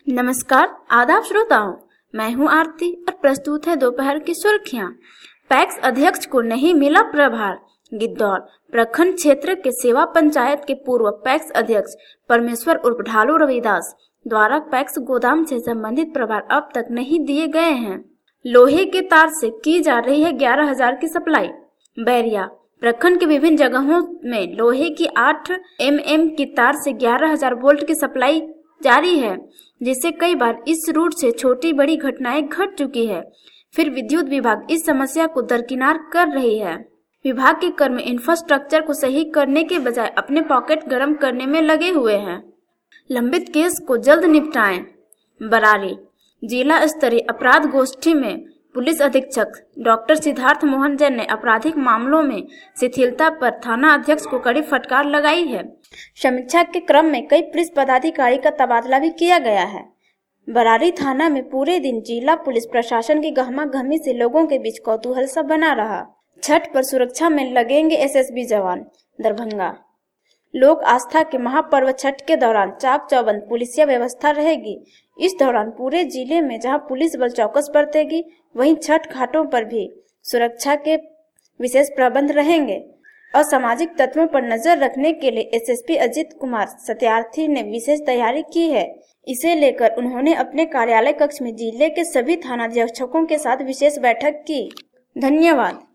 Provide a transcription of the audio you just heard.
नमस्कार, आदाब श्रोताओं। मैं हूं आरती और प्रस्तुत है दोपहर की सुर्खियां। पैक्स अध्यक्ष को नहीं मिला प्रभार। गिद्धौर प्रखंड क्षेत्र के सेवा पंचायत के पूर्व पैक्स अध्यक्ष परमेश्वर उर्फ ढालू रविदास द्वारा पैक्स गोदाम से संबंधित प्रभार अब तक नहीं दिए गए हैं। लोहे के तार से की जा रही है 11,000 की सप्लाई। बैरिया प्रखंड के विभिन्न जगहों में लोहे की 8 mm की तार से 11,000 वोल्ट की सप्लाई जारी है, जिससे कई बार इस रूट से छोटी बड़ी घटनाएं घट चुकी है। फिर विद्युत विभाग इस समस्या को दरकिनार कर रही है। विभाग के कर्मी इंफ्रास्ट्रक्चर को सही करने के बजाय अपने पॉकेट गर्म करने में लगे हुए हैं। लंबित केस को जल्द निपटाएं। बरारी जिला स्तरीय अपराध गोष्ठी में पुलिस अधीक्षक डॉक्टर सिद्धार्थ मोहन जैन ने आपराधिक मामलों में शिथिलता पर थाना अध्यक्ष को कड़ी फटकार लगाई है। समीक्षा के क्रम में कई पुलिस पदाधिकारी का तबादला भी किया गया है। बरारी थाना में पूरे दिन जिला पुलिस प्रशासन की गहमागहमी से लोगों के बीच कौतूहल सा बना रहा। छठ पर सुरक्षा में लगेंगे एसएसबी जवान। दरभंगा लोक आस्था के महापर्व छठ के दौरान चाक चौबंद पुलिसिया व्यवस्था रहेगी। इस दौरान पूरे जिले में जहां पुलिस बल चौकस बरतेगी, वहीं छठ घाटों पर भी सुरक्षा के विशेष प्रबंध रहेंगे। असामाजिक तत्वों पर नजर रखने के लिए एसएसपी अजित कुमार सत्यार्थी ने विशेष तैयारी की है। इसे लेकर उन्होंने अपने कार्यालय कक्ष में जिले के सभी थानाध्यक्षों के साथ विशेष बैठक की। धन्यवाद।